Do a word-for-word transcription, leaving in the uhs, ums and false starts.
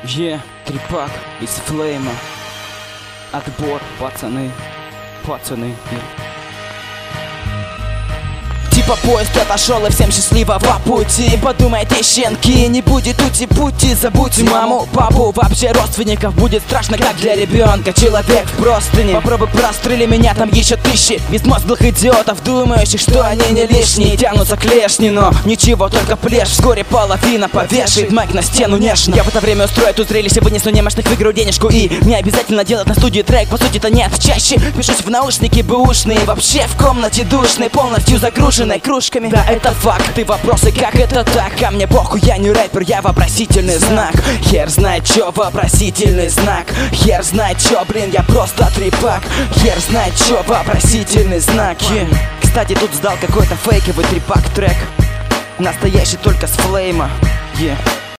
Е, трипак из флейма. Отбор, пацаны, пацаны. Типа поезд отошел и всем счастливого пути. Подумайте, щенки, не будет ути-пути. Забудьте маму, папу, вообще родственников. Будет страшно, как для ребенка. Человек в простыне. Попробуй прострели меня, там еще тысячи безмозглых идиотов, думающих, что они не лишние. Тянутся к лешни, но ничего, только плешь. Вскоре половина повешает майк на стену нежно. Я в это время устрою тут зрелище, вынесу немощных, выиграю денежку. И не обязательно делать на студии трек, по сути-то нет. Чаще пишусь в наушники бэушные. Вообще в комнате душной, полностью загруженной кружками. Да, это факт, ты вопросы, как это так? А мне похуй, я не рэпер, я вопросительный знак. Хер знает чё, вопросительный знак. Хер знает чё, блин, я просто трипак. Хер знает чё, вопросительный знак. yeah. Кстати, тут сдал какой-то фейковый трипак трек. Настоящий только с флейма. yeah.